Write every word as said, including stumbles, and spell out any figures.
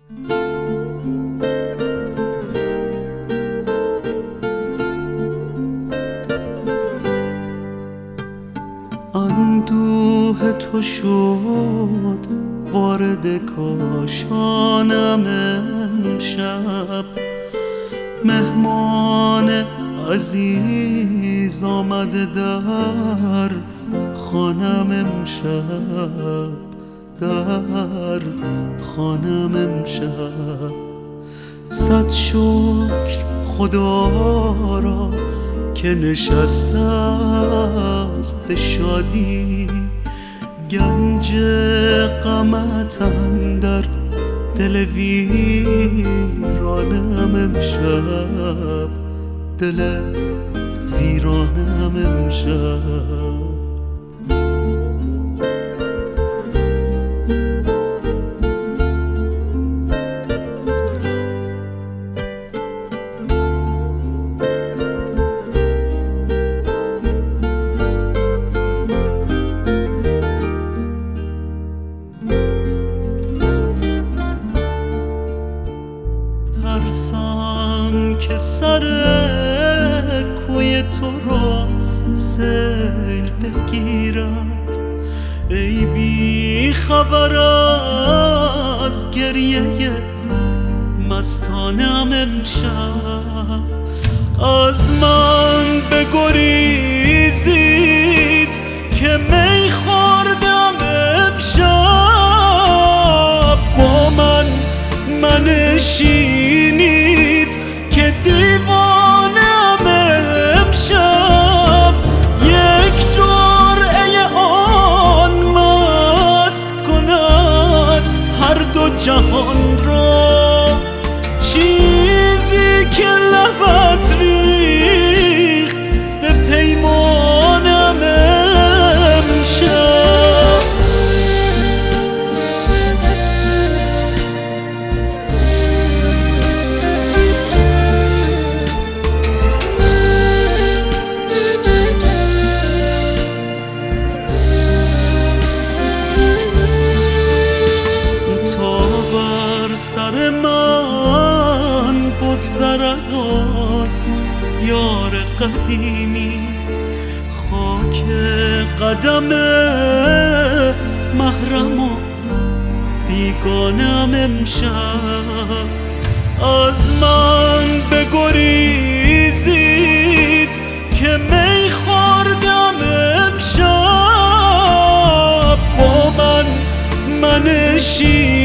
اندوه تو شد وارد کاشانم امشب، مهمان عزیز آمده در خانم امشب، در خانم امشب. صد شکر خدا را که نشسته است به شادی، گنج غمت اندر دل ویرانم امشب، دل ویرانم امشب. ترسم که سر کوی تو را سیل بگیرد، ای بی خبر از گریه مستانم امشب. از من بگریزید که می خوردم امشب، با من منشینید که دیوانم امشب. یک جرعه آن مست کند هر دو جهان را، چیزی که لبت ریخت به پیمانم امشب. سر من بگذرد آن یار قدیمی، خاک قدم محرم و بیگانم امشب. از من بگریزید که می خوردم امشب، با من منشین